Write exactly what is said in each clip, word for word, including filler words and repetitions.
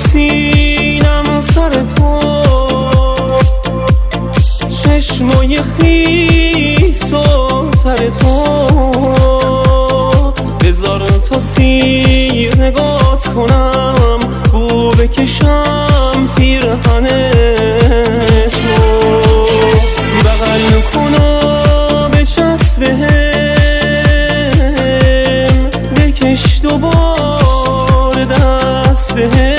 سینم سر تو، چشمای خیس و تر تو، بذار تا سیر نگات کنم، بو بکشم پیرهن تو، بغل کن و بچسب بهم، بکش دوباره دست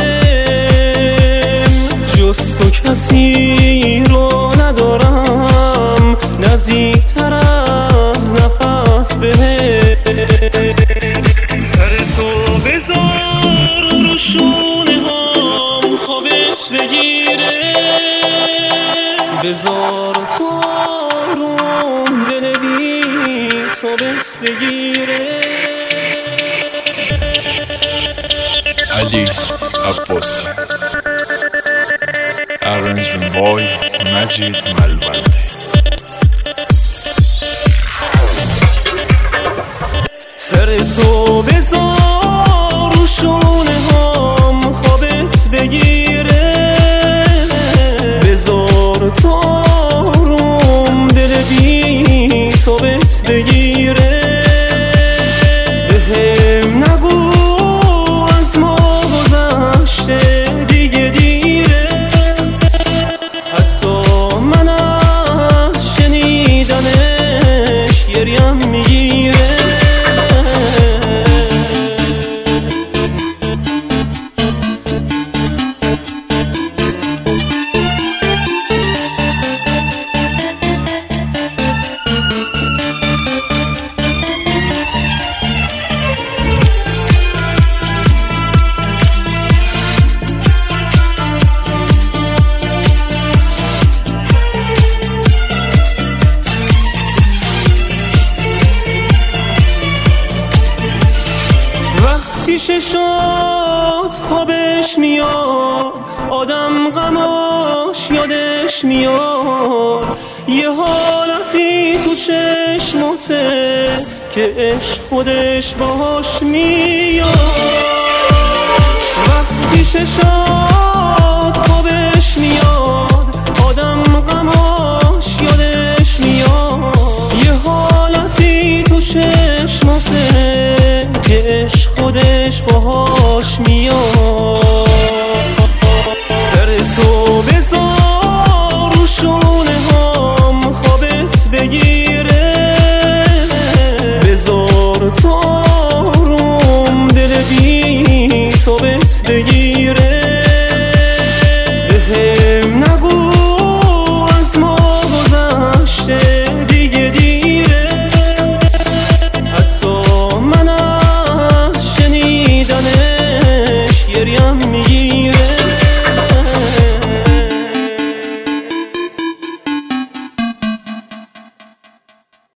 بهم، جز تو کسی رو ندارم نزدیکتر از نفس بهم. سر تو بذار رو شونه هم خوابش بگیره، بذار تو روم دل بی تو بس بگیره. علی عباسی، arrangement boy مجید ملوندی. سر تو بذار رو شونه هم خوابت بگیره، بذار تو روم دل بی تو بس بگیره، بهم نگو از ما گذشته دیگه دیره، حتی من از شنیدنش گریم میگیره. چشات خوابش میاد، آدم غماش یادش میاد، یه حالتی تو چشماته که عشق خودش باش میاد. وقتی چشات خوابش میاد، آدم غماش یادش میاد، یه حالتی تو چشماته که عشق خودش باهاش میاد. سر تو بذار رو شونه هم خوابت بگیره، بذار تو روم دل بی تو بس بگیره.